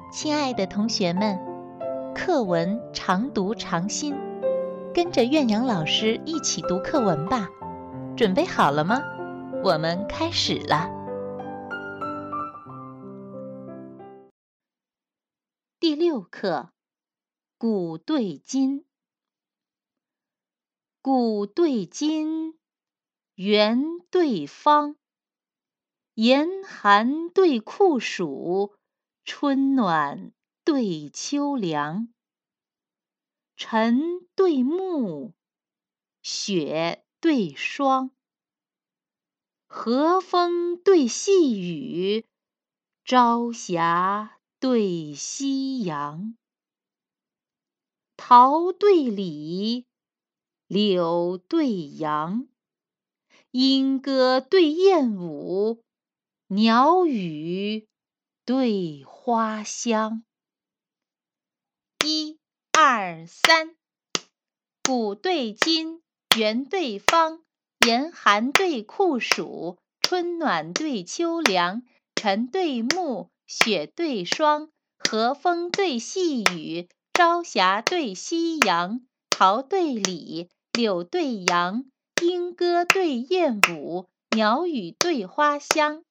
亲爱的同学们，课文常读常新，跟着苑阳老师一起读课文吧。准备好了吗？我们开始了。第6课，古对今。古对今，圆对方，严寒对酷暑，春暖对秋凉。晨对暮，雪对霜，和风对细雨，朝霞对夕阳。桃对李，柳对杨，莺歌对燕舞，鸟语对花香。1、2、3，古对今，圆对方，严寒对酷暑，春暖对秋凉。晨对暮，雪对霜，和风对细雨，朝霞对夕阳。桃对李，柳对杨，莺歌对燕舞，鸟语对花香。